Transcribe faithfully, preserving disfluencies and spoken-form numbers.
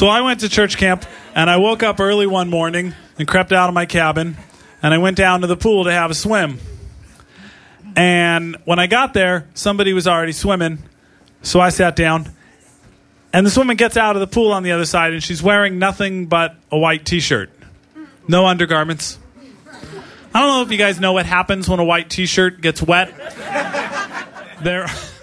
So I went to church camp, and I woke up early one morning and crept out of my cabin, and I went down to the pool to have a swim. And when I got there, somebody was already swimming, so I sat down. And this woman gets out of the pool on the other side, and she's wearing nothing but a white T-shirt. No undergarments. I don't know if you guys know what happens when a white T-shirt gets wet. There...